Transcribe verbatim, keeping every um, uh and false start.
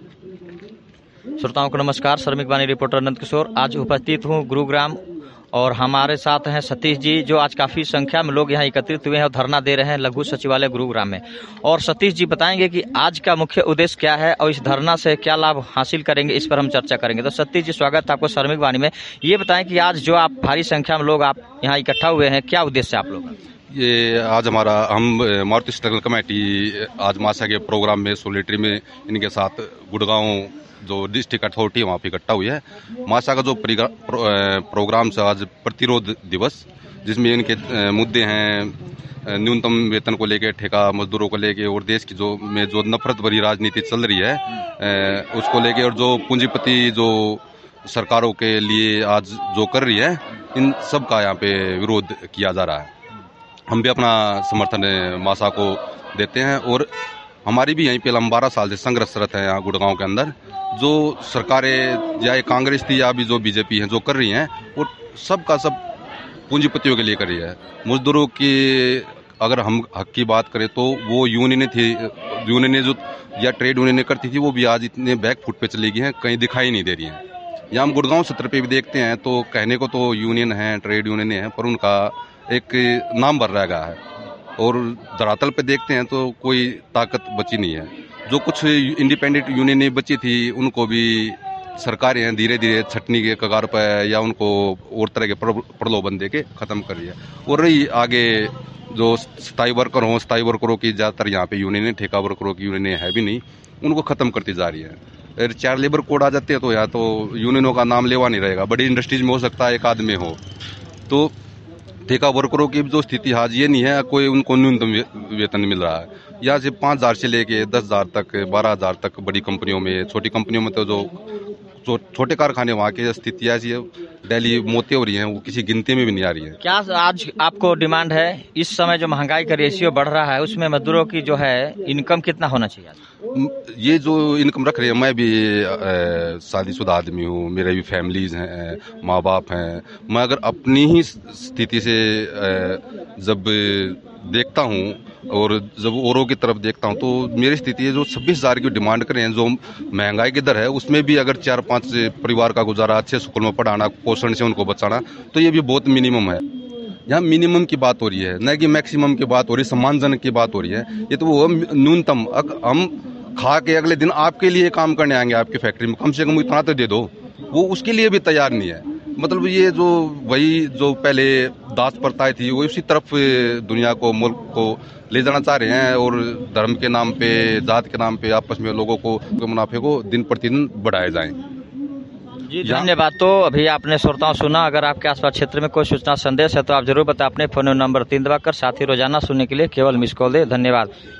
श्रोताओं को नमस्कार। श्रमिक वाणी रिपोर्टर अनंत किशोर आज उपस्थित हूँ गुरुग्राम और हमारे साथ हैं सतीश जी, जो आज काफी संख्या में लोग यहाँ एकत्रित हुए हैं और धरना दे रहे हैं लघु सचिवालय गुरुग्राम में। और सतीश जी बताएंगे कि आज का मुख्य उद्देश्य क्या है और इस धरना से क्या लाभ हासिल करेंगे, इस पर हम चर्चा करेंगे। तो सतीश जी, स्वागत है आपको श्रमिक वाणी में। ये बताएं कि आज जो आप भारी संख्या में लोग आप यहाँ इकट्ठा हुए हैं, क्या उद्देश्य है आप लोग? ये आज हमारा हम मारुति स्ट्रगल कमेटी आज मासा के प्रोग्राम में सोलिटरी में इनके साथ गुड़गांव जो डिस्ट्रिक्ट अथॉरिटी वहाँ पे इकट्ठा हुई है। मासा का जो प्रोग्राम से आज प्रतिरोध दिवस, जिसमें इनके मुद्दे हैं न्यूनतम वेतन को लेके, ठेका मजदूरों को लेके और देश की जो में जो नफरत भरी राजनीति चल रही है उसको लेके, और जो पूंजीपति जो सरकारों के लिए आज जो कर रही है, इन सब का यहाँ पे विरोध किया जा रहा है। हम भी अपना समर्थन मासा को देते हैं और हमारी भी यहीं पे हम बारह साल से संघर्षरत है यहाँ गुड़गांव के अंदर। जो सरकारें या कांग्रेस थी या अभी जो बीजेपी है जो कर रही हैं, वो सब का सब पूंजीपतियों के लिए कर रही है। मजदूरों की अगर हम हक की बात करें तो वो यूनियनें थी, यूनियनें जो या ट्रेड यूनियनें करती थी, वो भी आज इतने बैक फुट पे चली गई हैं, कहीं दिखाई नहीं दे रही हैं। यहाँ हम गुड़गांव सत्र पे भी देखते हैं तो कहने को तो यूनियन है, ट्रेड यूनियनें हैं, पर उनका एक नाम भर रह गया है। और धरातल पे देखते हैं तो कोई ताकत बची नहीं है। जो कुछ इंडिपेंडेंट यूनियनें बची थी उनको भी सरकारें धीरे धीरे छटनी के कगार पर या उनको और तरह के प्रलोभन दे के खत्म कर रही है। और रही आगे जो स्थायी वर्कर हों, स्थायी वर्करों की ज़्यादातर यहाँ पे यूनियनें, ठेका वर्करों की यूनियनें है भी नहीं, उनको खत्म करती जा रही है। चार लेबर कोड आ जाते हैं तो या तो यूनियनों का नाम लेवा नहीं रहेगा। बड़ी इंडस्ट्रीज में हो सकता है एक आदमी हो, तो ठेका वर्करों की जो स्थिति आज ये नहीं है, कोई उनको न्यूनतम वेतन मिल रहा है। यहाँ से पाँच हजार से लेके दस हजार तक, बारह हजार तक बड़ी कंपनियों में, छोटी कंपनियों में तो जो जो छोटे कारखाने वहाँ की स्थिति ऐसी है, डेली मौतें हो रही हैं, वो किसी गिनती में भी नहीं आ रही है। क्या आज आपको डिमांड है? इस समय जो महंगाई का रेशियो बढ़ रहा है उसमें मजदूरों की जो है इनकम कितना होना चाहिए? ये जो इनकम रख रहे हैं, मैं भी शादीशुदा आदमी हूँ, मेरे भी फैमिलीज हैं, माँ बाप हैं। मैं अगर अपनी ही स्थिति से जब देखता हूँ और जब औरों की तरफ देखता हूँ तो मेरी स्थिति है जो छब्बीस हजार की डिमांड कर रहे हैं, जो महंगाई की दर है, उसमें भी अगर चार पांच परिवार का गुजारा, अच्छे स्कूल में पढ़ाना, पोषण से उनको बचाना, तो ये भी बहुत मिनिमम है। यहाँ मिनिमम की बात हो रही है, न कि मैक्सिमम की बात हो रही है, सम्मानजनक की बात हो रही है। ये तो वो न्यूनतम, हम खा के अगले दिन आपके लिए काम करने आएंगे आपकी फैक्ट्री में, कम से कम इतना तो दे दो, वो उसके लिए भी तैयार नहीं है। मतलब ये जो वही जो पहले दास प्रथाएं थी, वो इसी तरफ दुनिया को, मुल्क को ले जाना चाह रहे हैं और धर्म के नाम पे, जात के नाम पे आपस में लोगों को मुनाफे को दिन प्रतिदिन बढ़ाए जाएं। जी धन्यवाद। तो अभी आपने श्रोताओं सुना। अगर आपके आसपास क्षेत्र में कोई सूचना संदेश है तो आप जरूर बताएं। अपने फोन नंबर तीन दबाकर साथ ही रोजाना सुनने के लिए केवल मिस कॉल दे। धन्यवाद।